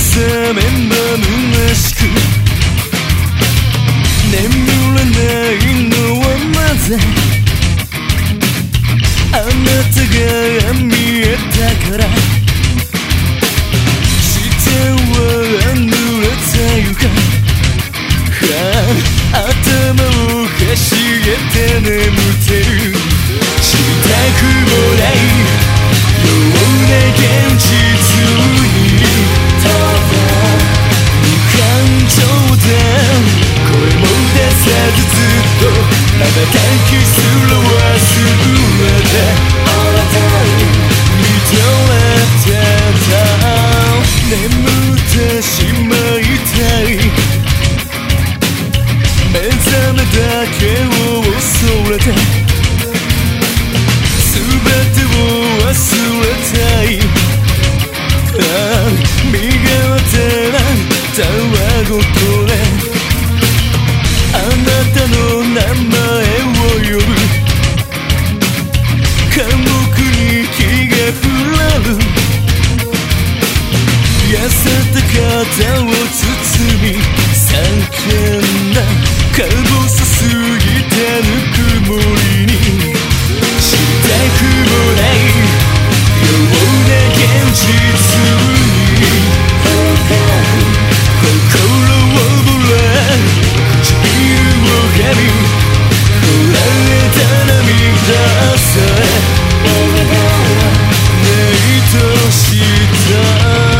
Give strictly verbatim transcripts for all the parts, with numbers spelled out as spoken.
覚めんば虚しく眠れないのはなぜあなたが見えたから下は濡れた床頭をかしげて眠ってるしたくもないような現実に無感情で声も出さずずっとまばたきすら忘れてあなたに見とれてた眠ってしまいたい目覚めだけを恐れて全てを忘れたいああ身勝手なたわごとであなたの名前を呼ぶ寡黙に気が降らる痩せた肩を包み叫んだか細すぎてぬくもりにしたくもないような現実に心をぶれ唇を噛みこらえた涙さえねえとした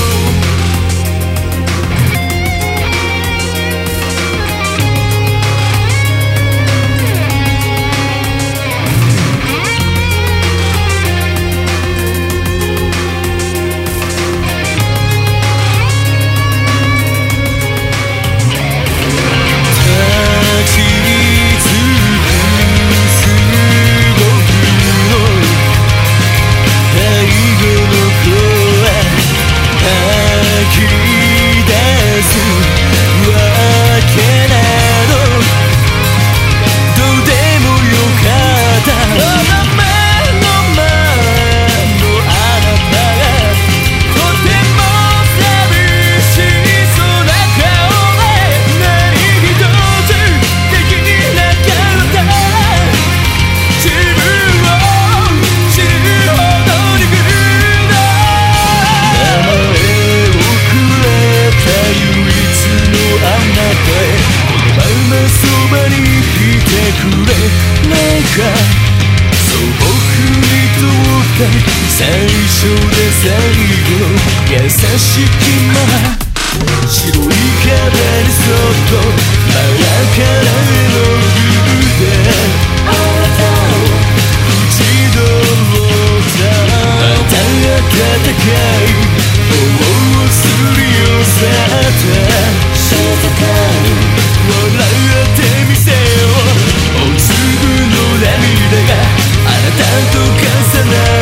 最初で最後の優しきま白い壁にそっとマラカラへの指であなたを打ち取ろうたまた温かい頬をすり寄せて静かに笑ってみせよう大粒の涙があなたと重なる